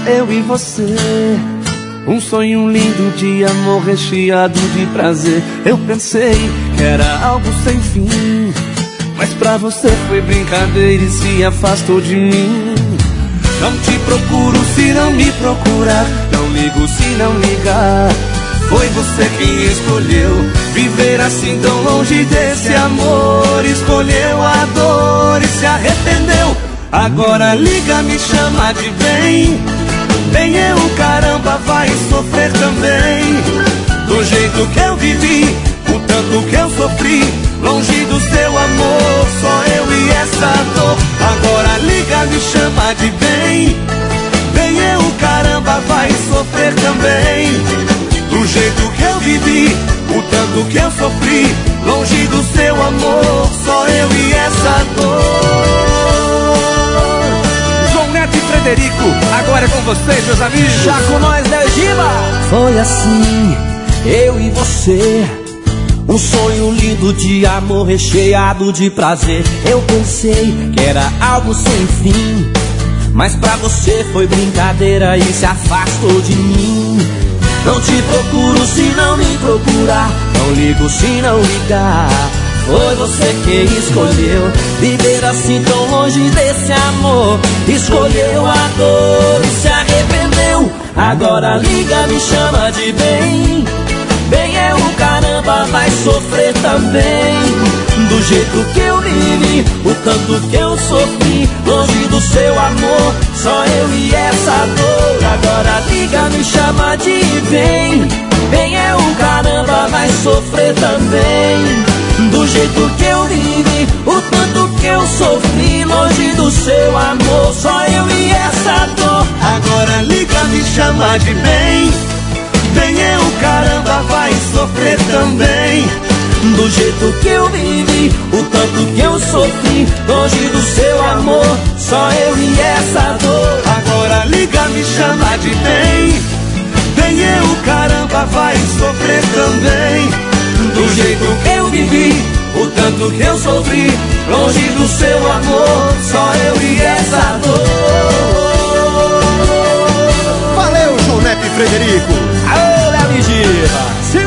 eu e você. Um sonho lindo de amor recheado de prazer. Eu pensei que era algo sem fim, mas pra você foi brincadeira e se afastou de mim. Não te procuro se não me procurar, não ligo se não ligar. Foi você quem escolheu viver assim tão longe desse amor. Escolheu a dor e se arrependeu. Agora liga, me chama de bem. Bem eu, caramba, vai sofrer também. Do jeito que eu vivi, o tanto que eu sofri, longe do seu amor, só eu e essa dor. Agora liga, me chama de bem. Bem eu, caramba, vai sofrer também. Do jeito que eu vivi, o tanto que eu sofri, longe do seu amor, só eu e essa dor. João Neto e Frederico, agora é com vocês, meus amigos. Já com nós, né, Giba? Foi assim, eu e você. Um sonho lindo de amor recheado de prazer. Eu pensei que era algo sem fim, mas pra você foi brincadeira e se afastou de mim. Não te procuro se não me procurar, não ligo se não ligar. Foi você quem escolheu viver assim tão longe desse amor. Escolheu a dor e se arrependeu. Agora liga, me chama de bem. Bem eu, caramba, vai sofrer também. Do jeito que eu vivi, o tanto que eu sofri, longe do seu amor, só eu e essa dor. Agora liga, me chama de bem. Bem eu, caramba, vai sofrer também. Do jeito que eu vivi, o tanto que eu sofri, longe do seu amor, só eu e essa dor. Agora liga, me chama de bem. Bem eu, caramba, vai sofrer também. Do jeito que eu vivi, o tanto que eu sofri, longe do seu amor, só eu e essa dor. Agora liga, me chama de bem. Bem eu, caramba, vai sofrer também. Do jeito que eu vivi, o tanto que eu sofri, longe do seu amor, só eu e essa dor. Valeu, João Neto e Frederico. Alô, Léo e Giba.